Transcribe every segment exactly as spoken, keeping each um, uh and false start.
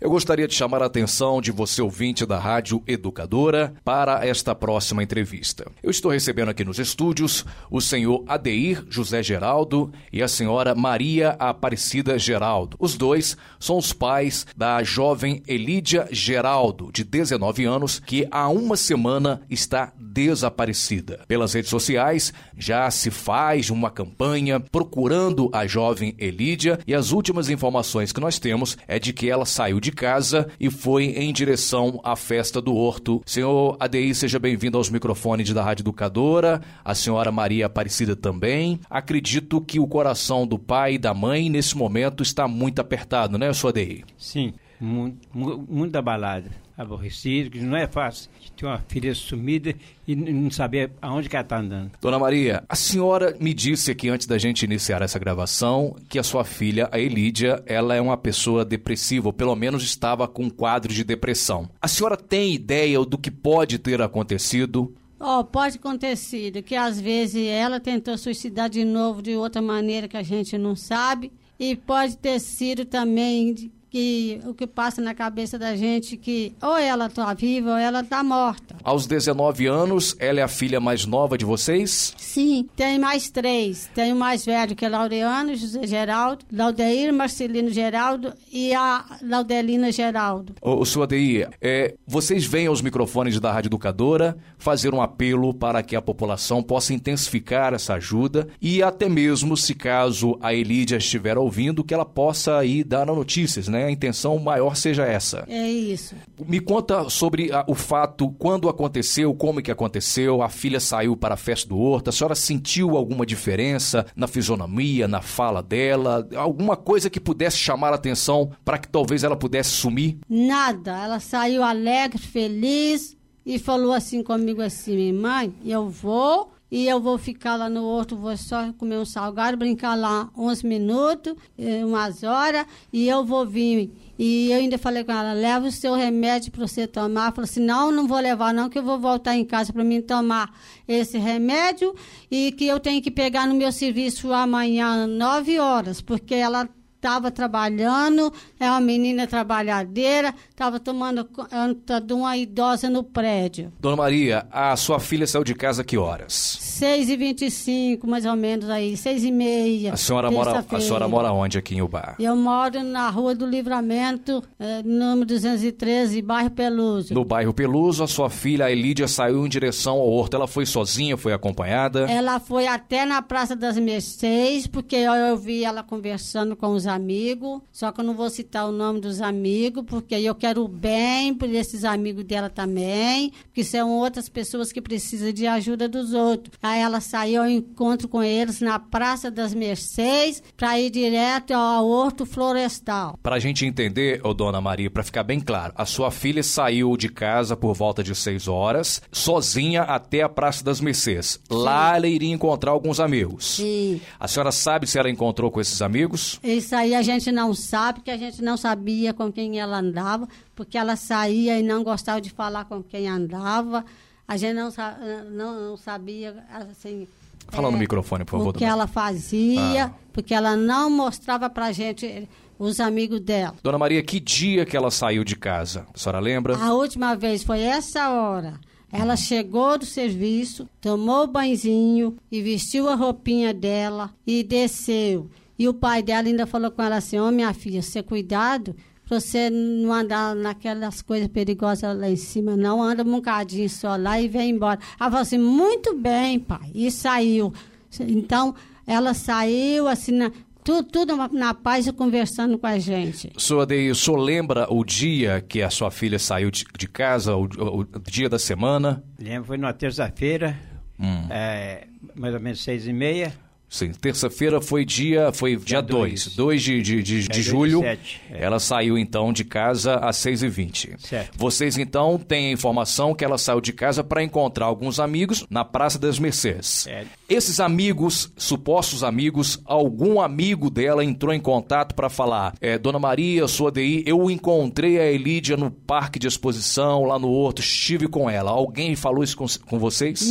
Eu gostaria de chamar a atenção de você, ouvinte da Rádio Educadora, para esta próxima entrevista. Eu estou recebendo aqui nos estúdios o senhor Adeir José Geraldo e a senhora Maria Aparecida Geraldo. Os dois são os pais da jovem Elídia Geraldo, de dezenove anos, que há uma semana está desaparecida. Pelas redes sociais já se faz uma campanha procurando a jovem Elídia e as últimas informações que nós temos é de que ela saiu de casa e foi em direção à festa do Horto. Senhor Adeir, seja bem-vindo aos microfones da Rádio Educadora, a senhora Maria Aparecida também. Acredito que o coração do pai e da mãe nesse momento está muito apertado, né, senhor Adeir? Sim, muito, muito abalado, aborrecido, que não é fácil ter uma filha sumida e não saber aonde que ela está andando. Dona Maria, a senhora me disse aqui antes da gente iniciar essa gravação que a sua filha, a Elídia, ela é uma pessoa depressiva, ou pelo menos estava com um quadro de depressão. A senhora tem ideia do que pode ter acontecido? Oh, pode acontecer, que às vezes ela tentou suicidar de novo de outra maneira que a gente não sabe, e pode ter sido também que o que passa na cabeça da gente que ou ela está viva ou ela está morta. Aos dezenove anos, ela é a filha mais nova de vocês? Sim, tem mais três. Tem o mais velho, que é Laureano José Geraldo, Laudeir Marcelino Geraldo e a Laudelina Geraldo. O, o senhor Adeir, é, vocês vêm aos microfones da Rádio Educadora fazer um apelo para que a população possa intensificar essa ajuda e até mesmo, se caso a Elídia estiver ouvindo, que ela possa aí dar notícias, né? A intenção maior seja essa. É isso. Me conta sobre a, o fato, quando aconteceu, como que aconteceu, a filha saiu para a festa do Horto, a senhora sentiu alguma diferença na fisionomia, na fala dela, alguma coisa que pudesse chamar a atenção para que talvez ela pudesse sumir? Nada, ela saiu alegre, feliz e falou assim comigo assim, minha mãe, eu vou... E eu vou ficar lá no Horto, vou só comer um salgado, brincar lá uns minutos, umas horas, e eu vou vir. E eu ainda falei com ela, leva o seu remédio para você tomar. Ela falou assim, não, não vou levar não, que eu vou voltar em casa para mim tomar esse remédio e que eu tenho que pegar no meu serviço amanhã, nove horas, porque ela... estava trabalhando, é uma menina trabalhadeira, estava tomando conta de uma idosa no prédio. Dona Maria, a sua filha saiu de casa a que horas? seis e vinte e cinco, mais ou menos aí, seis e meia. A senhora mora, a senhora mora onde aqui em Ubá? Eu moro na Rua do Livramento, é, número duzentos e treze, bairro Peluso. No bairro Peluso, a sua filha, a Elídia, saiu em direção ao Horto. Ela foi sozinha, foi acompanhada? Ela foi até na Praça das Mercês, porque eu, eu vi ela conversando com os amigos, só que eu não vou citar o nome dos amigos, porque eu quero o bem por esses amigos dela também, porque são outras pessoas que precisam de ajuda dos outros. Aí ela saiu ao encontro com eles na Praça das Mercês para ir direto ao Horto Florestal. Para a gente entender, ô Dona Maria, para ficar bem claro, a sua filha saiu de casa por volta de seis horas, sozinha até a Praça das Mercês. Sim. Lá ela iria encontrar alguns amigos. Sim. A senhora sabe se ela encontrou com esses amigos? Isso aí a gente não sabe, porque a gente não sabia com quem ela andava, porque ela saía e não gostava de falar com quem andava. A gente não, não, não sabia, assim... Fala é, no microfone, por favor. O que ela fazia, ah. porque ela não mostrava pra gente os amigos dela. Dona Maria, que dia que ela saiu de casa? A senhora lembra? A última vez foi essa hora. Ela chegou do serviço, tomou o banhozinho e vestiu a roupinha dela e desceu. E o pai dela ainda falou com ela assim, ô oh, minha filha, você cuidado pra você não andar naquelas coisas perigosas lá em cima, não, anda um bocadinho só lá e vem embora. Ela falou assim, muito bem, pai, e saiu. Então, ela saiu assim, na, tudo, tudo na paz e conversando com a gente. Senhor Adeir, o senhor lembra o dia que a sua filha saiu de, de casa, o, o, o dia da semana? Lembro, foi numa terça-feira, hum. é, mais ou menos seis e meia. Sim, terça-feira foi dia, foi dia dois, dois de, de, de, de julho, sete, é. Ela saiu então de casa às seis e vinte. Certo. Vocês então têm a informação que ela saiu de casa para encontrar alguns amigos na Praça das Mercês. É. Esses amigos, supostos amigos, algum amigo dela entrou em contato para falar, é, Dona Maria, sou Adeir, eu encontrei a Elídia no parque de exposição, lá no Horto, estive com ela. Alguém falou isso com, com vocês? Não.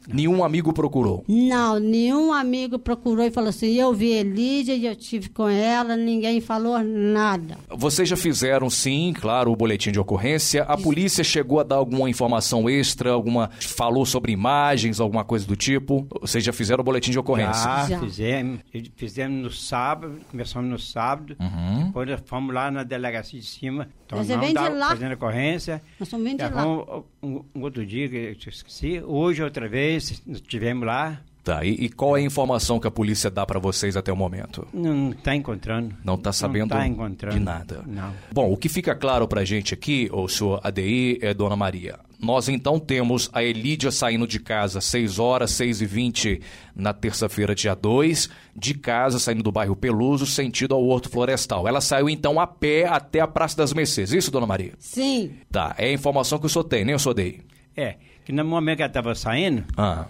Nenhum amigo procurou? Não, nenhum amigo procurou e falou assim, eu vi Elídia e eu tive com ela, ninguém falou nada. Vocês já fizeram, sim, claro, o boletim de ocorrência. A polícia chegou a dar alguma informação extra, alguma falou sobre imagens, alguma coisa do tipo? Vocês já fizeram o boletim de ocorrência? Já, Já. fizemos. Fizemos no sábado, começamos no sábado. Uhum. Depois nós fomos lá na delegacia de cima. Você vem de lá? Fazendo ocorrência. Nós estamos vindo de Já lá. vamos, um, um outro dia que eu esqueci. Hoje, outra vez, nós estivemos lá. Tá, e, e qual é a informação que a polícia dá para vocês até o momento? Não está encontrando. Não está sabendo Não está encontrando. de nada? Não. Bom, o que fica claro pra gente aqui, o senhor A D I, é Dona Maria. Nós então temos a Elídia saindo de casa às seis horas, seis e vinte na terça-feira, dia dois, de casa, saindo do bairro Peluso, sentido ao Horto Florestal. Ela saiu então a pé até a Praça das Mercês, isso, Dona Maria? Sim. Tá, é a informação que o senhor tem, né, o senhor A D I? É, que no momento que ela estava saindo, Ah,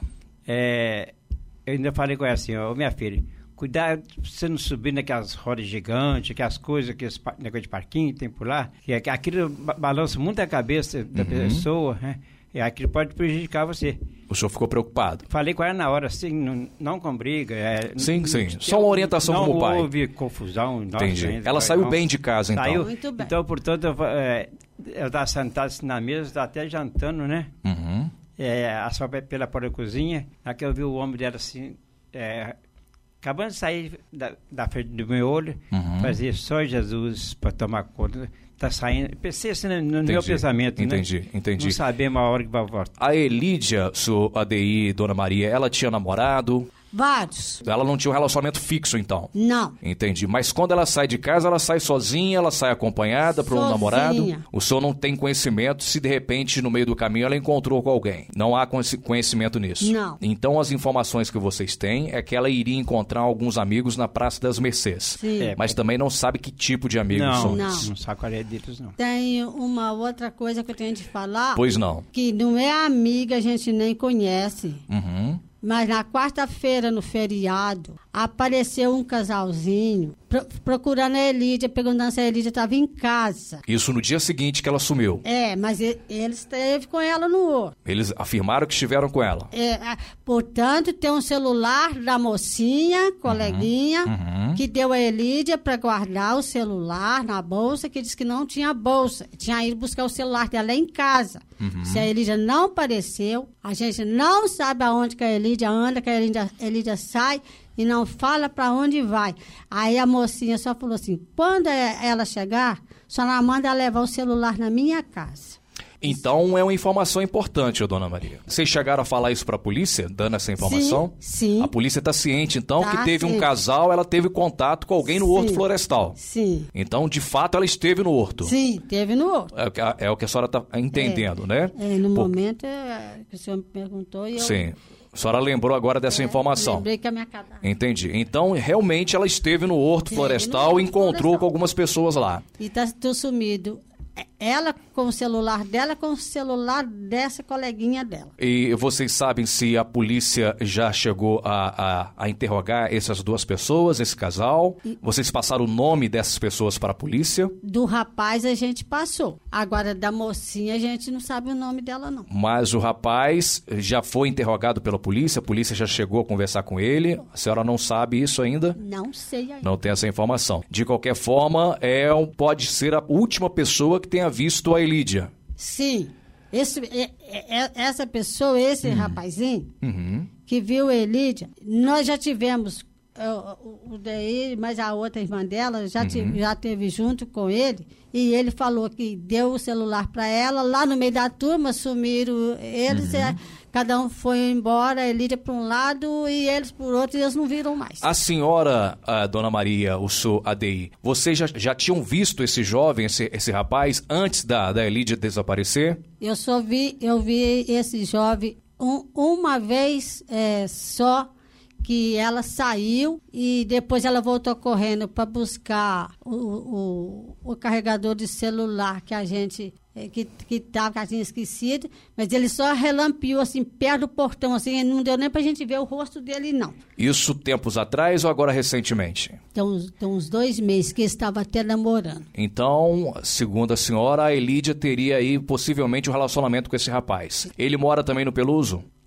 é, eu ainda falei com ela assim, ó, minha filha, cuidado pra você não subir naquelas rodas gigantes, aquelas coisas, aqueles pa- negócio de parquinho que tem por lá, que é- que aquilo ba- balança muito a cabeça da Uhum. pessoa, né? E aquilo pode prejudicar você. o senhor ficou preocupado? Falei com ela na hora, assim, não, não com briga. É, Sim, não- sim. não- Só uma orientação não como pai. Não houve confusão. nossa, Entendi. ainda, Ela foi- saiu não. bem de casa, então? Saiu. Muito bem. Então, portanto, eu, é, eu estava sentado assim na mesa, estava até jantando, né? Uhum. É, a só pela porta da cozinha, lá que eu vi o homem dela assim, é, acabando de sair da, da frente do meu olho, Uhum. fazia só Jesus para tomar conta. Tá saindo. Pensei assim no, no Entendi. meu pensamento, Entendi, né? entendi. Não sabemos a hora que vai voltar. A Elídia, senhor A D I, Dona Maria, ela tinha namorado? Vários. Ela não tinha um relacionamento fixo, então? Não. Entendi. Mas quando ela sai de casa, ela sai sozinha, ela sai acompanhada por um Sozinha. namorado? O senhor não tem conhecimento se de repente no meio do caminho ela encontrou com alguém? Não há conheci- conhecimento nisso? Não. Então as informações que vocês têm é que ela iria encontrar alguns amigos na Praça das Mercês. Sim. É, Mas também não sabe que tipo de amigos Não, são não, esses. não sabe qual é deles, não. Tem uma outra coisa que eu tenho de falar, Pois não. que não é amiga, a gente nem conhece. Uhum. Mas na quarta-feira, no feriado, apareceu um casalzinho pro- procurando a Elídia, perguntando se a Elídia estava em casa. Isso no dia seguinte que ela sumiu. É, mas e- ele esteve com ela no outro. Eles afirmaram que estiveram com ela. É, a- portanto, tem um celular da mocinha, coleguinha, uhum. que deu a Elídia para guardar o celular na bolsa, que disse que não tinha bolsa. Tinha ido buscar o celular dela em casa. Uhum. Se a Elídia não apareceu, a gente não sabe aonde que a Elídia anda, que a Elídia, Elídia sai e não fala para onde vai. Aí a mocinha só falou assim, quando é- ela chegar, só não manda ela levar o celular na minha casa. Então é uma informação importante, ô, Dona Maria. Vocês chegaram a falar isso pra polícia, dando essa informação? Sim, sim. A polícia está ciente, então, Tá, que teve um sim. casal, ela teve contato com alguém no Sim. Horto Florestal. Sim. Então, de fato, ela esteve no Horto. Sim, teve no outro. É, o que a- é o que a senhora está entendendo, né? É, no Pô, momento é, que o senhor me perguntou e eu Sim. A senhora lembrou agora dessa é, informação. lembrei que a minha casa... Entendi. Então, realmente, ela esteve no Horto Sim, Florestal no e Horto encontrou Florestal. com algumas pessoas lá. E tá tudo sumido. Ela com o celular dela, com o celular dessa coleguinha dela. E vocês sabem se a polícia já chegou a, a, a interrogar essas duas pessoas, esse casal? Vocês passaram o nome dessas pessoas para a polícia? Do rapaz a gente passou. Agora, da mocinha, a gente não sabe o nome dela, não. Mas o rapaz já foi interrogado pela polícia, a polícia já chegou a conversar com ele. A senhora não sabe isso ainda? Não sei ainda. Não tem essa informação. De qualquer forma, é um, pode ser a última pessoa que tenha visto a Elídia. Sim. Esse, é- é- essa pessoa, esse rapazinho, Uhum. que viu a Elídia, nós já tivemos, uh, o, o daí, mas a outra irmã dela já, ti- já teve junto com ele, e ele falou que deu o celular para ela, lá no meio da turma, sumiram eles, é, cada um foi embora, a Elídia para um lado e eles por outro, e eles não viram mais. A senhora, a Dona Maria, o senhor A D I, vocês já, já tinham visto esse jovem, esse, esse rapaz, antes da, da Elídia desaparecer? Eu só vi, eu vi esse jovem um- uma vez é, só, que ela saiu e depois ela voltou correndo para buscar o, o, o carregador de celular que a gente eh, que que tava, que a gente esquecido, mas ele só relampeou assim perto do portão, assim, não deu nem para a gente ver o rosto dele, não. Isso tempos atrás ou agora recentemente? Tem uns, tem uns dois meses que ele estava até namorando. Então, segundo a senhora, a Elídia teria aí possivelmente um relacionamento com esse rapaz. Ele mora também no Peluso?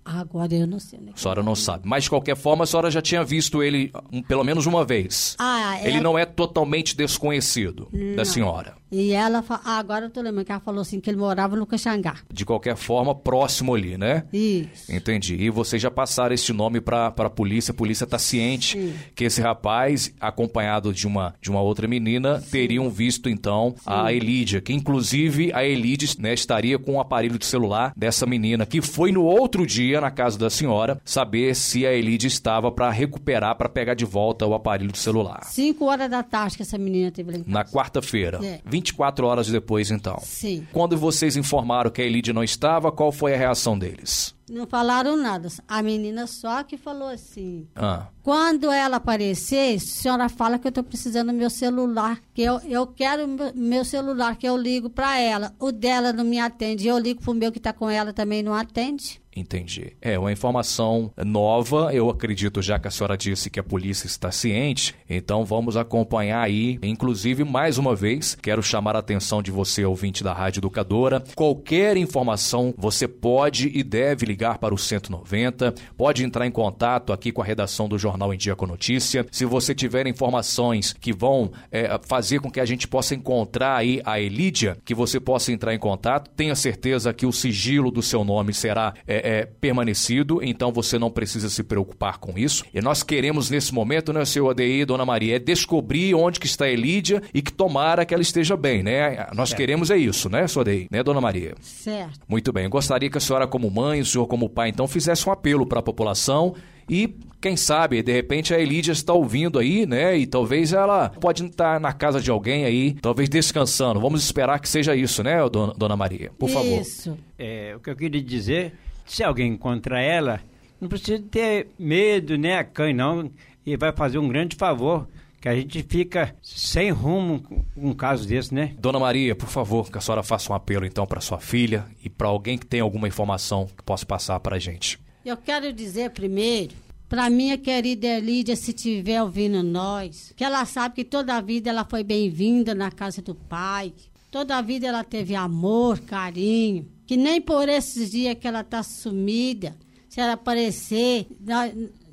Agora eu não sei. Né? A senhora não sabe. Mas, de qualquer forma, a senhora já tinha visto ele um, pelo menos uma vez. Ah, ele ela... não é totalmente desconhecido não. da senhora. E ela, fa... ah, agora eu tô lembrando que ela falou assim, que ele morava no Caxangá. De qualquer forma, próximo ali, né? Isso. Entendi. E vocês já passaram esse nome para a polícia. A polícia está ciente Sim. que esse rapaz, acompanhado de uma, de uma outra menina, Sim. teriam visto, então, Sim. a Elídia. Que, inclusive, a Elídia, né, estaria com o aparelho de celular dessa menina, que foi no outro dia na casa da senhora, saber se a Elídia estava para recuperar, para pegar de volta o aparelho de celular. Cinco horas da tarde que essa menina teve lá em casa. Na quarta-feira. É. vinte e quatro horas depois, então. Sim. Quando vocês informaram que a Elídia não estava, qual foi a reação deles? Não falaram nada. A menina só que falou assim. Ah. Quando ela aparecer, a senhora fala que eu estou precisando do meu celular, que eu, eu quero meu, meu celular, que eu ligo para ela. O dela não me atende, eu ligo para o meu que está com ela também não atende. Entendi. É uma informação nova, eu acredito, já que a senhora disse que a polícia está ciente, então vamos acompanhar aí, inclusive, mais uma vez, quero chamar a atenção de você, ouvinte da Rádio Educadora. Qualquer informação, você pode e deve ligar para o cento e noventa, pode entrar em contato aqui com a redação do Jornal Em Dia com Notícia. Se você tiver informações que vão é, fazer com que a gente possa encontrar aí a Elídia, que você possa entrar em contato, tenha certeza que o sigilo do seu nome será é, É, permanecido, então você não precisa se preocupar com isso. E nós queremos nesse momento, né, seu Adeir e Dona Maria, é descobrir onde que está a Elídia e que tomara que ela esteja bem, né? Nós certo. queremos é isso, né, seu Adeir? Né, Dona Maria? Certo. Muito bem. Eu gostaria que a senhora como mãe, o senhor como pai, então, fizesse um apelo para a população e, quem sabe, de repente a Elídia está ouvindo aí, né? E talvez ela pode estar na casa de alguém aí, talvez descansando. Vamos esperar que seja isso, né, Dona, Dona Maria? Por favor. Isso. É, o que eu queria dizer... Se alguém encontrar ela, não precisa ter medo, né, a cãe, não, e vai fazer um grande favor, que a gente fica sem rumo com um caso desse, né? Dona Maria, por favor, que a senhora faça um apelo, então, para sua filha e para alguém que tenha alguma informação que possa passar para a gente. Eu quero dizer primeiro, para minha querida Elídia, se estiver ouvindo nós, que ela sabe que toda a vida ela foi bem-vinda na casa do pai, toda a vida ela teve amor, carinho, que nem por esses dias que ela está sumida, se ela aparecer, nós,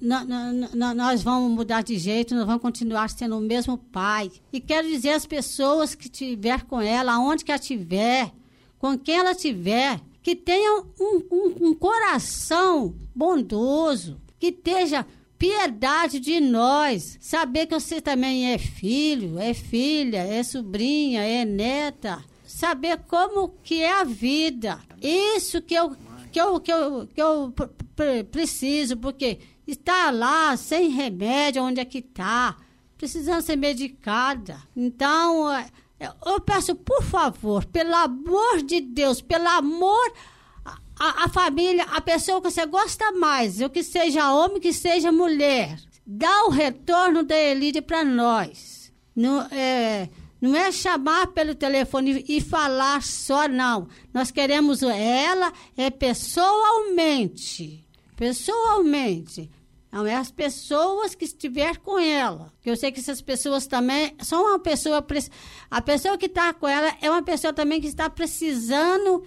nós, nós vamos mudar de jeito, nós vamos continuar sendo o mesmo pai. E quero dizer às pessoas que estiver com ela, aonde que ela estiver, com quem ela estiver, que tenha um, um, um coração bondoso, que esteja piedade de nós, saber que você também é filho, é filha, é sobrinha, é neta, saber como que é a vida. Isso que eu, que eu, que eu, que eu preciso, porque está lá sem remédio, onde é que está, precisando ser medicada. Então, eu peço, por favor, pelo amor de Deus, pelo amor a, a família, a pessoa que você gosta mais, ou que seja homem, que seja mulher, dá o retorno da Elídia para nós. Não é, não é chamar pelo telefone e falar só, não. Nós queremos ela é pessoalmente. Pessoalmente. Não é as pessoas que estiver com ela. Eu sei que essas pessoas também são uma pessoa... A pessoa que está com ela é uma pessoa também que está precisando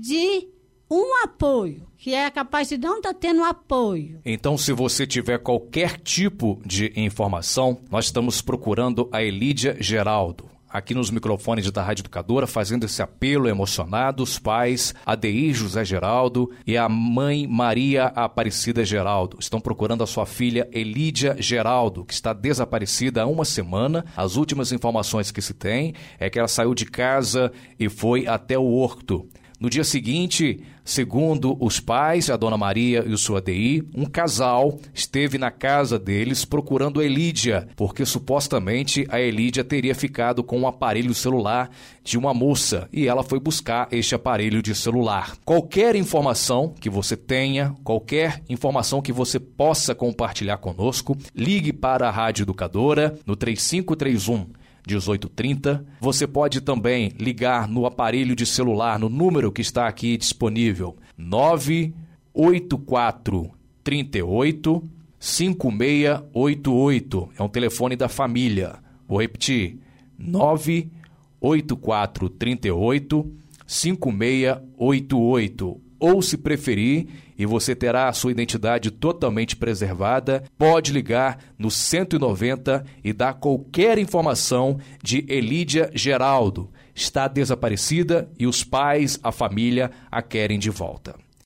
de um apoio, que é capaz de não estar tá tendo apoio. Então, se você tiver qualquer tipo de informação, nós estamos procurando a Elídia Geraldo. Aqui nos microfones da Rádio Educadora, fazendo esse apelo emocionado, os pais Adeir José Geraldo e a mãe Maria Aparecida Geraldo estão procurando a sua filha Elídia Geraldo, que está desaparecida há uma semana. As últimas informações que se tem é que ela saiu de casa e foi até o Horto. No dia seguinte, segundo os pais, a Dona Maria e o seu Adeir, um casal esteve na casa deles procurando a Elídia, porque supostamente a Elídia teria ficado com um aparelho celular de uma moça e ela foi buscar este aparelho de celular. Qualquer informação que você tenha, qualquer informação que você possa compartilhar conosco, ligue para a Rádio Educadora no três cinco três um, dezoito trinta. Você pode também ligar no aparelho de celular, no número que está aqui disponível, nove oito quatro, três oito, cinco seis oito oito. É um telefone da família. Vou repetir, nove oito quatro, três oito, cinco seis oito oito. Ou, se preferir, e você terá a sua identidade totalmente preservada, pode ligar no cento e noventa e dar qualquer informação de Elídia Geraldo. Está desaparecida e os pais, a família, a querem de volta.